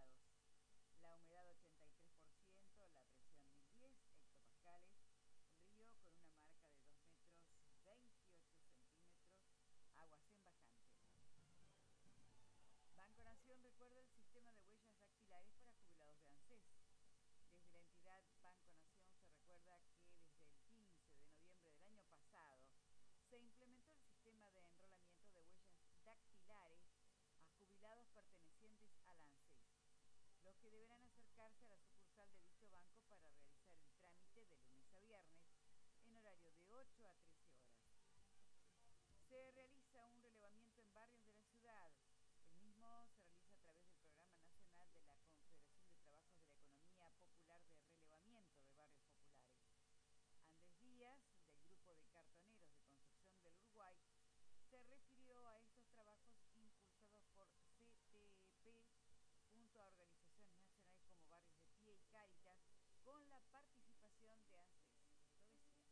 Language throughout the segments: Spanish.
grados. La humedad 83%, la presión 1010 hectopascales. El río con una marca de 2 metros 28 centímetros, aguas en bajante. Banco Nación recuerda el sistema de huellas dactilares para jubilados de ANSES. Desde la entidad Banco Nación se recuerda que desde el 15 de noviembre del año pasado se implementó el sistema de enrolamiento de huellas dactilares a jubilados pertenecientes al ANSES, los que deberán acercarse a la sucursal de dicho banco para realizar el trámite de lunes a viernes en horario de 8 a 13 horas. Se realiza un relevamiento en barrios de la ciudad. El mismo se realiza a través del Programa Nacional de la Confederación de Trabajos de la Economía Popular de Relevamiento de Barrios Populares. Andrés Díaz, del Grupo de Cartoneros de Concepción del Uruguay, se refirió a estos trabajos impulsados por CTP junto a organizaciones nacionales como Barrios de Pie y Cáritas, con la participación de ANSES. Esto decía.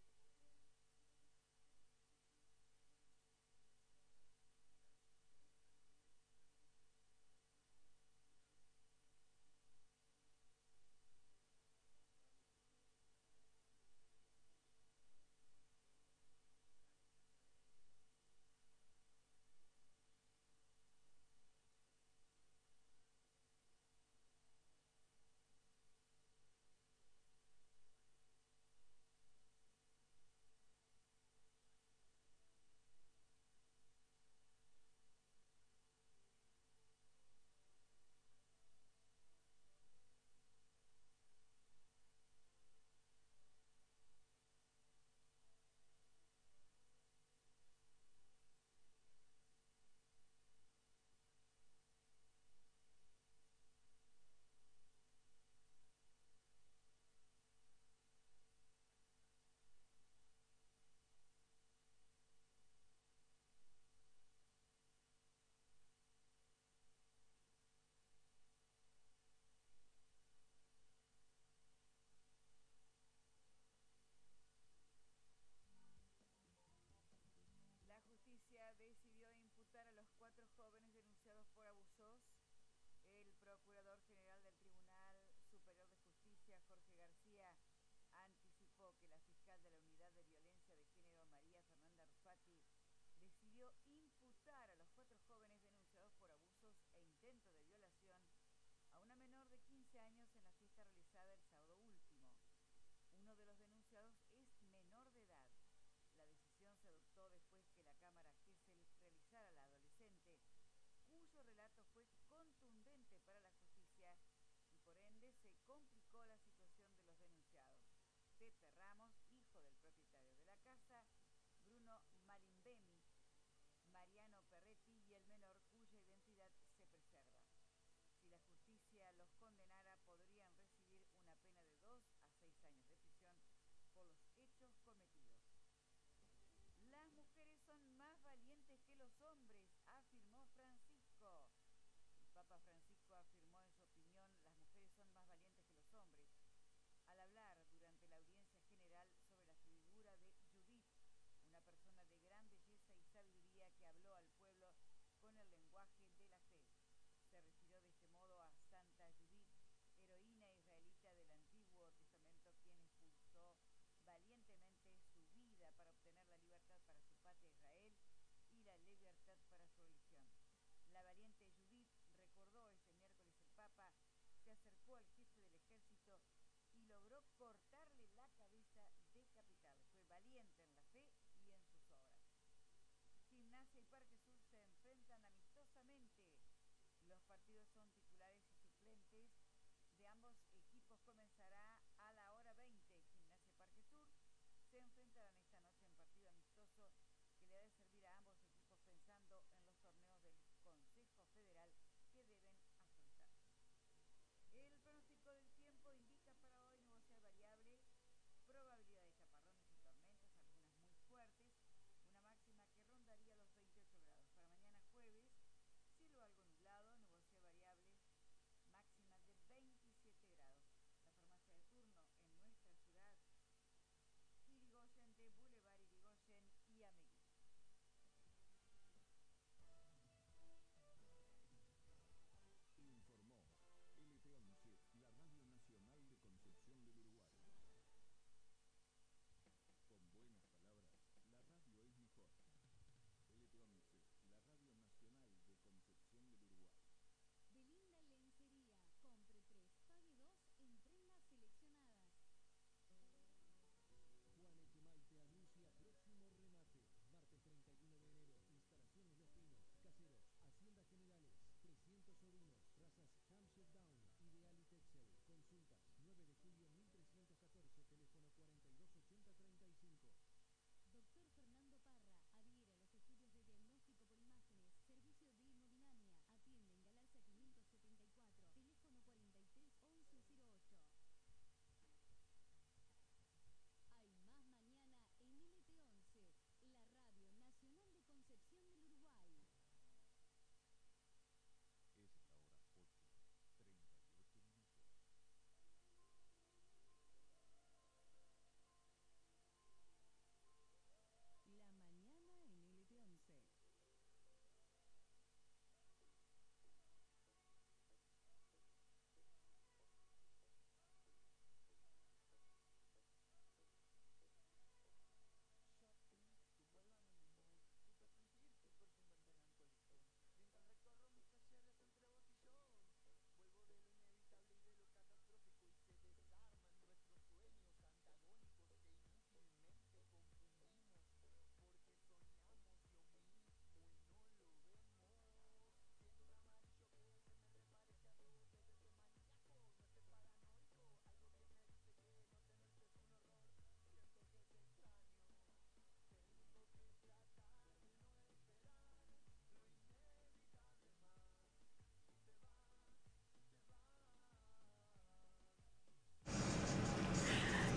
La justicia decidió imputar a los 4 jóvenes denunciados por abusos. El Procurador General del Tribunal Superior de Justicia, Jorge García, anticipó que la fiscal de la Unidad de Violencia de Género, María Fernanda Rufati, decidió imputar a los 4 jóvenes denunciados por abusos e intento de violación a una menor de 15 años en la fiesta realizada el sábado último. Uno de los denunciados es menor de edad. La decisión se adoptó después que la Cámara Gesell realizara a la adolescente, cuyo relato fue contundente para la justicia y por ende se complicó la situación de los denunciados. Pepe Ramos, hijo del propietario de la casa, Bruno Malimbemi, Mariano Perretti y el menor cuya identidad se preserva. Si la justicia los condenara, podrían recibir una pena de 2 a 6 años de prisión por los hechos cometidos. Las mujeres son más valientes que los hombres, afirmó Francisco. El Papa Francisco afirmó en su opinión, las mujeres son más valientes que los hombres, al hablar durante la audiencia general sobre la figura de Judith, una persona de gran belleza y sabiduría que habló al pueblo con el lenguaje de la fe. Se refirió de este modo a Santa Judith, heroína israelita del Antiguo Testamento, quien expulsó valientemente su vida para obtener la libertad para su patria Israel y la libertad para su religión. La valiente Judith, recordó este miércoles el Papa, se acercó al jefe del ejército y logró cortarle la cabeza decapitado. Fue valiente en la fe y en sus obras. Gimnasia y Parque Sur se enfrentan amistosamente. Los partidos son titulares y suplentes de ambos equipos. Comenzará a la hora 20. Gimnasia y Parque Sur se enfrentarán esta noche en partido amistoso que le ha de servir a ambos equipos pensando en los torneos del Consejo Federal que deben afrontar. El pronóstico del tiempo indica para hoy nubosidad variable, probabilidad de chaparrones y tormentas, algunas muy fuertes, una máxima que rondaría los 28 grados. Para mañana jueves, cielo algo nublado, nubosidad variable, máxima de 27 grados. La farmacia de turno en nuestra ciudad, Irigoyen de Boulevard Irigoyen y Ameguí.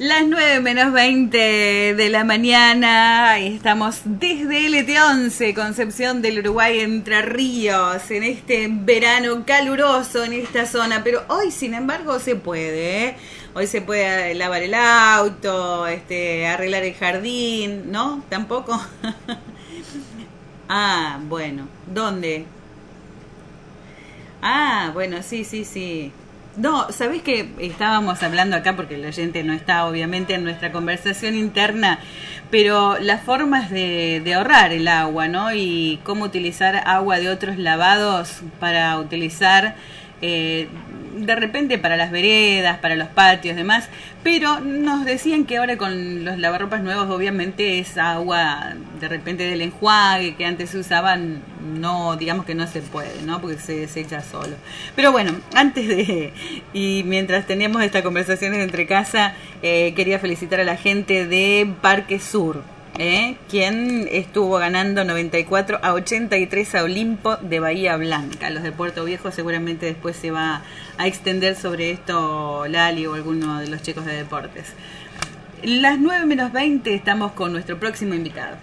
Las 9:20 de la mañana y estamos desde LT11, Concepción del Uruguay, Entre Ríos, en este verano caluroso en esta zona, pero hoy sin embargo se puede, ¿eh? Hoy se puede lavar el auto, arreglar el jardín, ¿no? ¿Tampoco? Ah, bueno, ¿dónde? Ah, bueno, sí, sí, sí. No, ¿sabés que estábamos hablando acá, porque el oyente no está obviamente en nuestra conversación interna, pero las formas de ahorrar el agua, ¿no? Y cómo utilizar agua de otros lavados para utilizar de repente para las veredas, para los patios, demás. Pero nos decían que ahora con los lavarropas nuevos obviamente es agua de repente del enjuague que antes se usaban, no, digamos que no se puede, ¿no? Porque se desecha solo. Pero bueno, antes de, y mientras teníamos estas conversaciones entre casa, quería felicitar a la gente de Parque Sur, quien estuvo ganando 94-83 a Olimpo de Bahía Blanca. Los de Puerto Viejo seguramente después se va a extender sobre esto Lali o alguno de los chicos de deportes. Las 9:20 estamos con nuestro próximo invitado.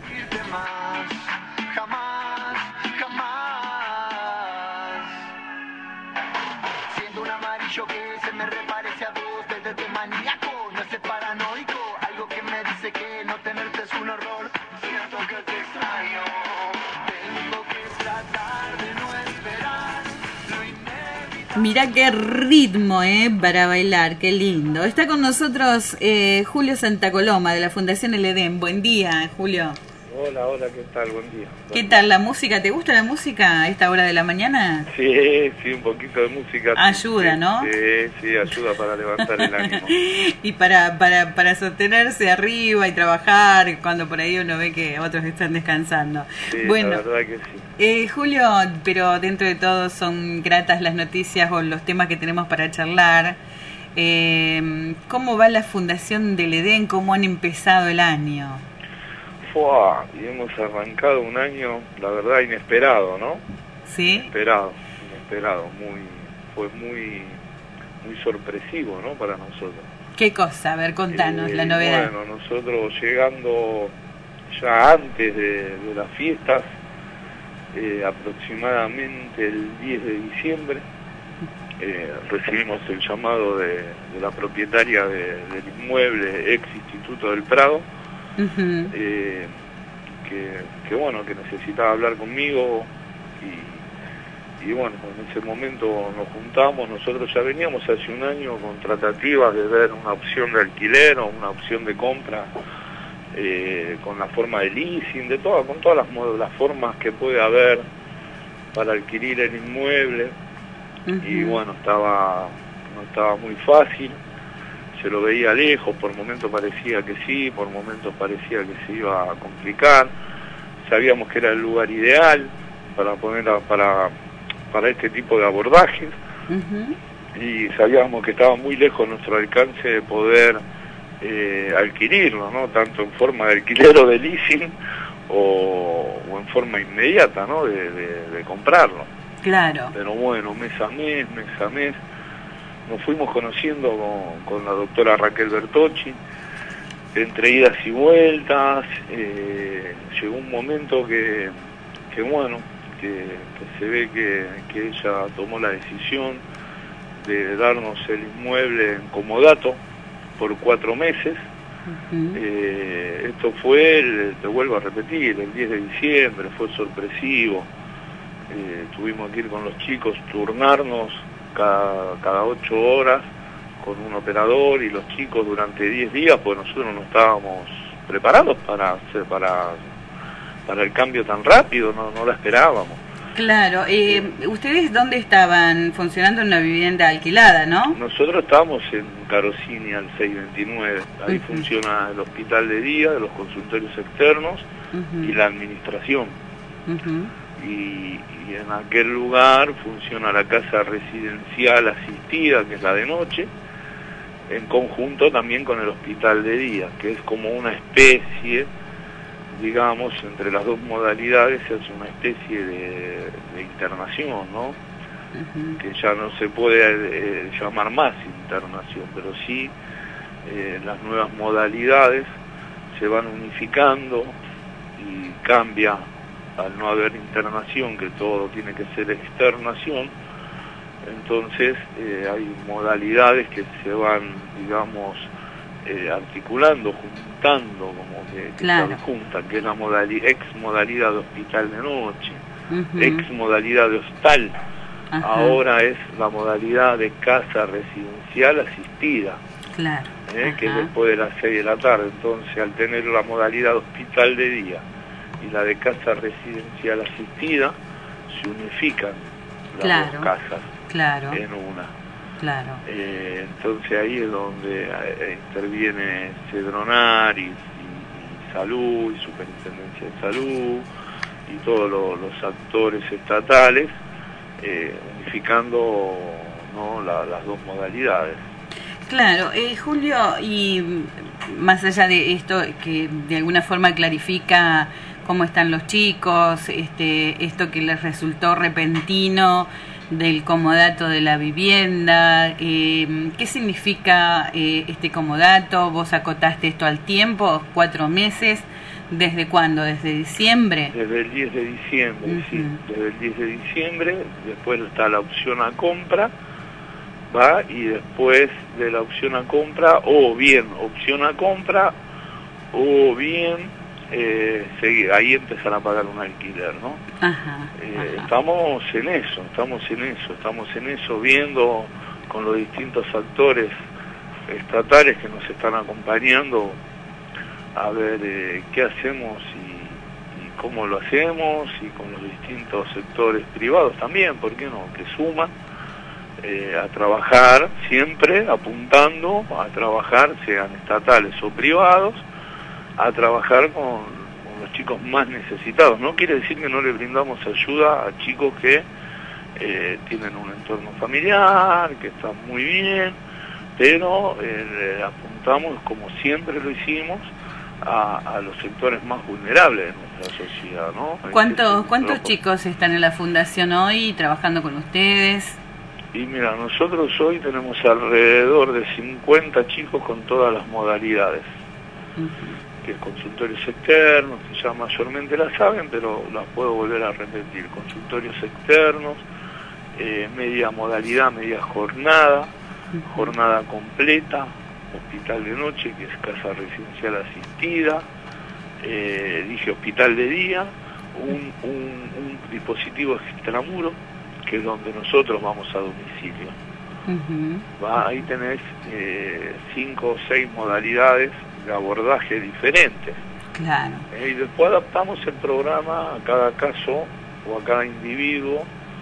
Siendo un amarillo que se me reparece a vos, desde maníaco, no es paranoico, algo que me dice que no tenerte es un horror. Siento que te extraño, tengo que tratar de no esperar lo inevitable. Mirá qué ritmo, para bailar, qué lindo. Está con nosotros Julio Santacoloma de la Fundación El Edén. Buen día, Julio. Hola, hola, ¿qué tal? Buen día. ¿Qué tal la música? ¿Te gusta la música a esta hora de la mañana? Sí, sí, un poquito de música. Ayuda, sí, ¿no? Sí, ayuda para levantar el ánimo. Y para sostenerse arriba y trabajar cuando por ahí uno ve que otros están descansando. Sí, bueno, la verdad que sí. Julio, pero dentro de todo son gratas las noticias o los temas que tenemos para charlar. ¿Cómo va la Fundación del Edén? ¿Cómo han empezado el año? Y hemos arrancado un año, la verdad, inesperado, ¿no? Sí. Inesperado, fue muy sorpresivo, ¿no? Para nosotros. ¿Qué cosa? A ver, contanos la novedad. Bueno, nosotros llegando ya antes de las fiestas, aproximadamente el 10 de diciembre, recibimos el llamado de la propietaria del inmueble, ex Instituto del Prado, Uh-huh. Que bueno, que necesitaba hablar conmigo y bueno, en ese momento nos juntamos. Nosotros ya veníamos hace un año con tratativas de ver una opción de alquiler o una opción de compra, con la forma de leasing, con todas las formas que puede haber para adquirir el inmueble. Uh-huh. Y bueno, no estaba muy fácil. Se lo veía lejos, por momentos parecía que sí, por momentos parecía que se iba a complicar. Sabíamos que era el lugar ideal para este tipo de abordajes. Uh-huh. Y sabíamos que estaba muy lejos de nuestro alcance de poder adquirirlo, ¿no? Tanto en forma de alquiler o de leasing o en forma inmediata, ¿no? De comprarlo. Claro. Pero bueno, mes a mes, nos fuimos conociendo con la doctora Raquel Bertocci, entre idas y vueltas. Llegó un momento que se ve que ella tomó la decisión de darnos el inmueble en comodato por 4 meses. Uh-huh. Esto fue, te vuelvo a repetir, el 10 de diciembre, fue sorpresivo. Tuvimos que ir con los chicos, turnarnos cada 8 horas con un operador y los chicos durante 10 días, pues nosotros no estábamos preparados para el cambio tan rápido, no la esperábamos. Claro, ¿ustedes dónde estaban? Funcionando en una vivienda alquilada, ¿no? Nosotros estábamos en Carosini al 629, ahí uh-huh. Funciona el hospital de día, los consultorios externos uh-huh. y la administración. Uh-huh. Y en aquel lugar funciona la casa residencial asistida, que es la de noche, en conjunto también con el hospital de día, que es como una especie, digamos, entre las dos modalidades se hace una especie de internación, ¿no? Uh-huh. Que ya no se puede llamar más internación, pero sí las nuevas modalidades se van unificando y cambia, al no haber internación, que todo tiene que ser externación. Entonces hay modalidades que se van, digamos, articulando, juntando, como que claro, se juntan, que es la ex modalidad de hospital de noche, uh-huh, ex modalidad de hostal. ajá, Ahora es la modalidad de casa residencial asistida, claro, que es después de las 6 de la tarde. Entonces, al tener la modalidad de hospital de día y la de casa residencial asistida, se unifican las claro, dos casas, claro, en una. Claro. Entonces ahí es donde interviene Cedronar y Salud, y Superintendencia de Salud, y todos los actores estatales, unificando, ¿no?, las dos modalidades. Claro, Julio, y más allá de esto que de alguna forma clarifica cómo están los chicos, esto que les resultó repentino del comodato de la vivienda, ¿qué significa este comodato? ¿Vos acotaste esto al tiempo? 4 meses, ¿desde cuándo? ¿Desde diciembre? Desde el 10 de diciembre, uh-huh, sí, desde el 10 de diciembre, después está la opción a compra, va, y después de la opción a compra, o bien opción a compra, o bien ahí empezar a pagar un alquiler, ¿no? Ajá, ajá. Estamos en eso, viendo con los distintos actores estatales que nos están acompañando, a ver qué hacemos y cómo lo hacemos, y con los distintos sectores privados también, ¿por qué no?, que suman a trabajar, siempre apuntando a trabajar, sean estatales o privados, a trabajar con los chicos más necesitados. No quiere decir que no le brindamos ayuda a chicos que tienen un entorno familiar, que están muy bien, pero apuntamos, como siempre lo hicimos, a los sectores más vulnerables de nuestra sociedad, ¿no? ¿Cuántos chicos están en la fundación hoy trabajando con ustedes? Y mira, nosotros hoy tenemos alrededor de 50 chicos con todas las modalidades. Uh-huh. Que consultorios externos, que ya mayormente la saben, pero las puedo volver a repetir: consultorios externos, media modalidad, media jornada, jornada completa, hospital de noche, que es casa residencial asistida, dije hospital de día, un dispositivo extramuro, que es donde nosotros vamos a domicilio. Uh-huh. Ahí tenés 5 o 6 modalidades de abordaje diferentes. Claro. Y después adaptamos el programa a cada caso o a cada individuo,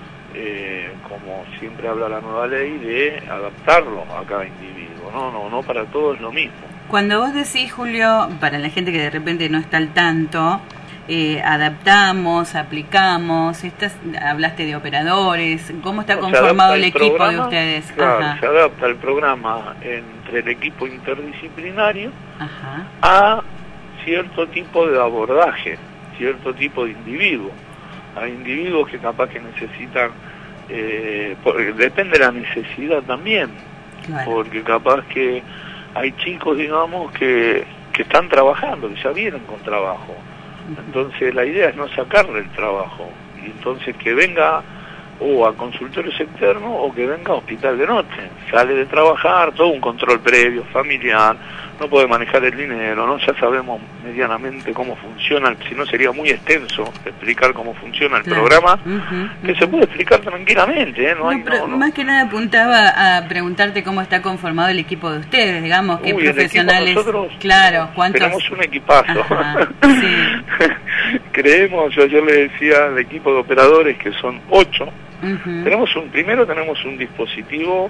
como siempre habla la nueva ley, de adaptarlo a cada individuo. No para todos es lo mismo. Cuando vos decís, Julio, para la gente que de repente no está al tanto, adaptamos, aplicamos, hablaste de operadores, ¿cómo está conformado el equipo programa, de ustedes? Claro, ajá, se adapta el programa entre el equipo interdisciplinario, ajá, a cierto tipo de abordaje, cierto tipo de individuo. Hay individuos que capaz que necesitan, depende de la necesidad también, claro, porque capaz que hay chicos, digamos, que están trabajando, que ya vienen con trabajo. Entonces la idea es no sacarle el trabajo, y entonces que venga o a consultorios externos o que venga a hospital de noche. Sale de trabajar, todo un control previo, familiar, no puede manejar el dinero, ¿no? Ya sabemos medianamente cómo funciona, si no sería muy extenso explicar cómo funciona el programa, que se puede explicar tranquilamente, ¿eh? Más que nada apuntaba a preguntarte cómo está conformado el equipo de ustedes, digamos, qué profesionales. Nosotros, claro, ¿cuántos? Tenemos un equipazo. Ajá, sí. Creemos, yo ayer le decía al equipo de operadores que son 8. Tenemos un dispositivo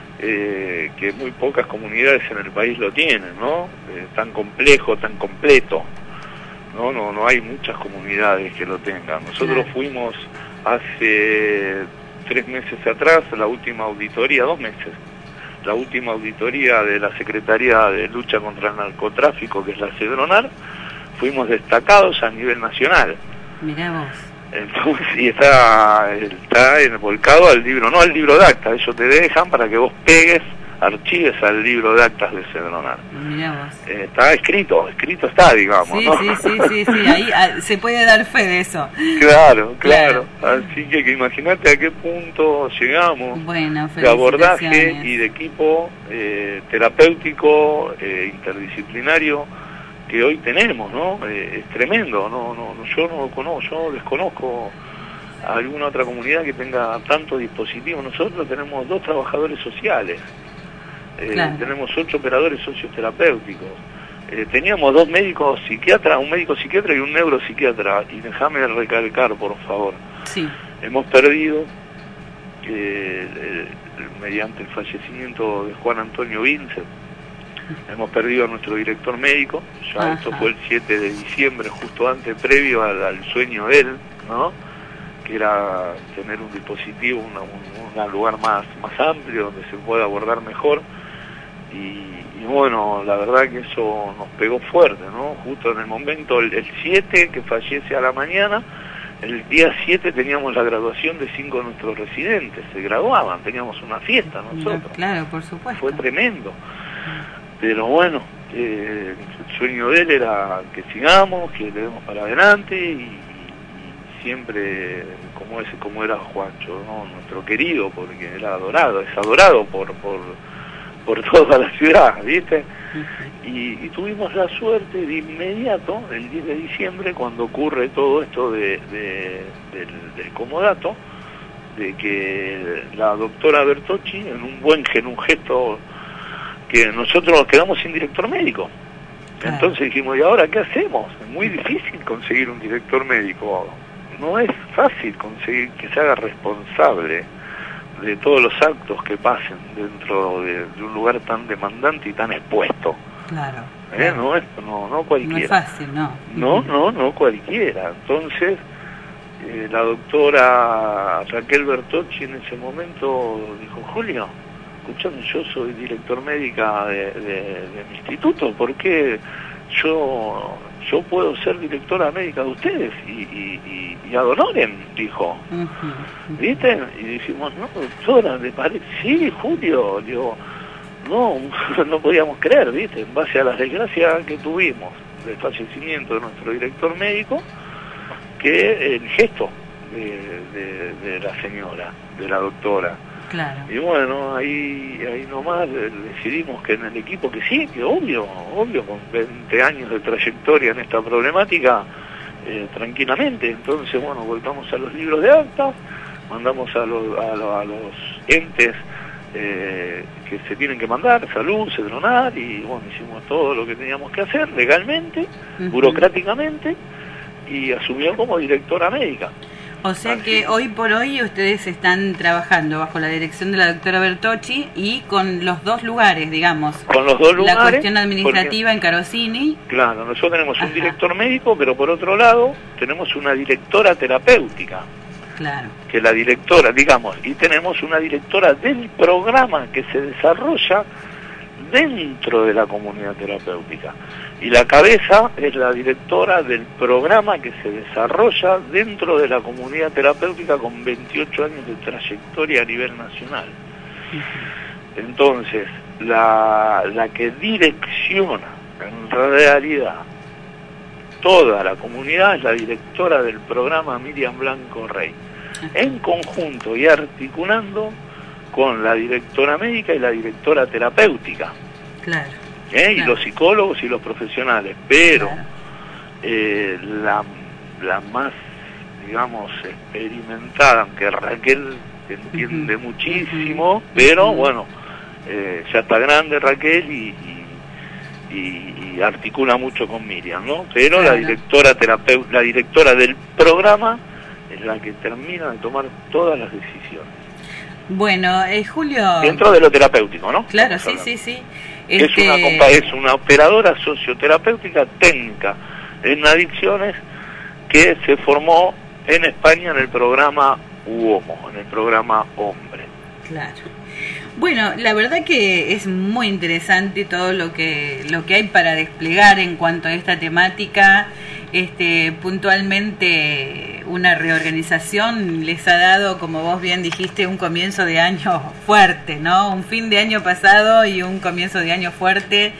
que muy pocas comunidades en el país lo tienen, ¿no? Tan complejo, tan completo. No hay muchas comunidades que lo tengan. Nosotros fuimos hace 3 meses atrás, la última auditoría, 2 meses, la última auditoría de la Secretaría de Lucha contra el Narcotráfico, que es la Cedronar, fuimos destacados a nivel nacional. Mirá vos. Entonces, y está volcado al libro, no al libro de acta, ellos te dejan para que vos pegues archives al libro de actas de Cedronar. Mirá vos. Está escrito está, digamos, Sí, ¿no? sí, ahí se puede dar fe de eso. Claro. Así que imagínate a qué punto llegamos Bueno, de abordaje y de equipo terapéutico, interdisciplinario que hoy tenemos, ¿no? Es tremendo, yo no lo conozco, yo desconozco a alguna otra comunidad que tenga tanto dispositivo. Nosotros tenemos 2 trabajadores sociales, tenemos 8 operadores socioterapéuticos, teníamos 2 médicos psiquiatras, un médico psiquiatra y un neuropsiquiatra, y déjame recalcar, por favor, sí. Hemos perdido, mediante el fallecimiento de Juan Antonio Vincent, hemos perdido a nuestro director médico. Ya esto fue el 7 de diciembre, justo antes, previo al sueño de él, ¿no? Que era tener un dispositivo, un lugar más amplio donde se pueda abordar mejor. Y bueno, la verdad que eso nos pegó fuerte, ¿no? Justo en el momento, el 7 que fallece a la mañana, el día 7 teníamos la graduación de 5 de nuestros residentes, se graduaban, teníamos una fiesta nosotros. Claro, por supuesto. Fue tremendo. Pero bueno, el sueño de él era que sigamos, que le demos para adelante y siempre como era Juancho, ¿no? Nuestro querido, porque era adorado, es adorado por toda la ciudad, ¿viste? Y tuvimos la suerte de inmediato, el 10 de diciembre, cuando ocurre todo esto del comodato, de que la doctora Bertocci, en un gesto que nosotros nos quedamos sin director médico. Entonces dijimos, ¿y ahora qué hacemos? Es muy difícil conseguir un director médico. No es fácil conseguir que se haga responsable de todos los actos que pasen dentro de un lugar tan demandante y tan expuesto. Claro. No cualquiera. No es fácil, no. No cualquiera. Entonces, la doctora Raquel Bertocci en ese momento dijo, Julio, escuchame, yo soy director médica de mi instituto, ¿por qué yo puedo ser directora médica de ustedes? Y ad honorem, dijo. ¿Viste? Y dijimos, no, doctora, ¿le parece? Sí, Julio, digo, no podíamos creer, ¿viste? En base a las desgracias que tuvimos del fallecimiento de nuestro director médico, que el gesto de la señora, de la doctora. Claro. Y bueno, ahí nomás decidimos que en el equipo que sí, que obvio, con 20 años de trayectoria en esta problemática, tranquilamente. Entonces, bueno, volvamos a los libros de actas, mandamos a los entes que se tienen que mandar, Salud, Cedronar, y bueno, hicimos todo lo que teníamos que hacer legalmente, burocráticamente, y asumió como directora médica. O sea que hoy por hoy ustedes están trabajando bajo la dirección de la doctora Bertocci y con los 2 lugares, digamos. Con los 2 lugares. La cuestión administrativa en Carosini. Claro, nosotros tenemos un director médico, pero por otro lado tenemos una directora terapéutica. Claro. Que la directora, digamos, y tenemos una directora del programa que se desarrolla dentro de la comunidad terapéutica. Y la cabeza es la directora del programa que se desarrolla dentro de la comunidad terapéutica con 28 años de trayectoria a nivel nacional. Entonces, la que direcciona en realidad toda la comunidad es la directora del programa Miriam Blanco Rey, en conjunto y articulando con la directora médica y la directora terapéutica. Claro. Claro. Y los psicólogos y los profesionales, pero la más, digamos, experimentada, aunque Raquel entiende muchísimo, pero bueno, ya está grande Raquel y articula mucho con Miriam, ¿no? Pero la directora la directora del programa es la que termina de tomar todas las decisiones. Bueno, Julio... Dentro de lo terapéutico, ¿no? Claro, sí. Es una operadora socioterapéutica técnica en adicciones que se formó en España en el programa UOMO, en el programa Hombre. Claro. Bueno, la verdad que es muy interesante todo lo que hay para desplegar en cuanto a esta temática. Puntualmente una reorganización les ha dado, como vos bien dijiste, un comienzo de año fuerte, ¿no? Un fin de año pasado y un comienzo de año fuerte.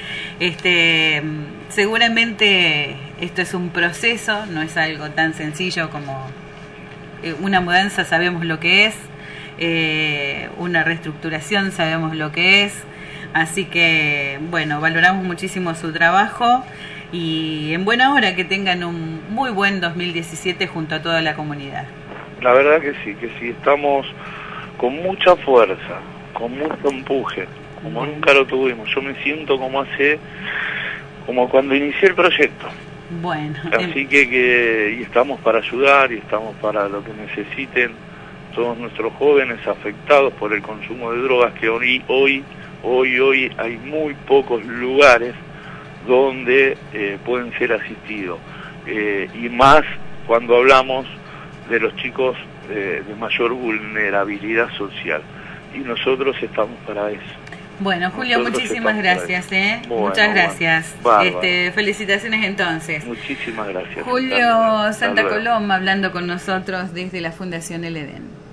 Seguramente esto es un proceso, no es algo tan sencillo como una mudanza, sabemos lo que es, una reestructuración, sabemos lo que es. Así que, bueno, valoramos muchísimo su trabajo y en buena hora que tengan un muy buen 2017 junto a toda la comunidad. La verdad que sí, estamos con mucha fuerza, con mucho empuje, como nunca lo tuvimos. Yo me siento como cuando inicié el proyecto. Bueno. Así que y estamos para ayudar y estamos para lo que necesiten todos nuestros jóvenes afectados por el consumo de drogas, que hoy hay muy pocos lugares donde pueden ser asistidos, y más cuando hablamos de los chicos de mayor vulnerabilidad social, y nosotros estamos para eso. Bueno, Julio, Nosotros muchísimas gracias, Bueno, muchas gracias. Bárbaro. Felicitaciones entonces. Muchísimas gracias. Julio Santa Coloma hablando con nosotros desde la Fundación El Edén.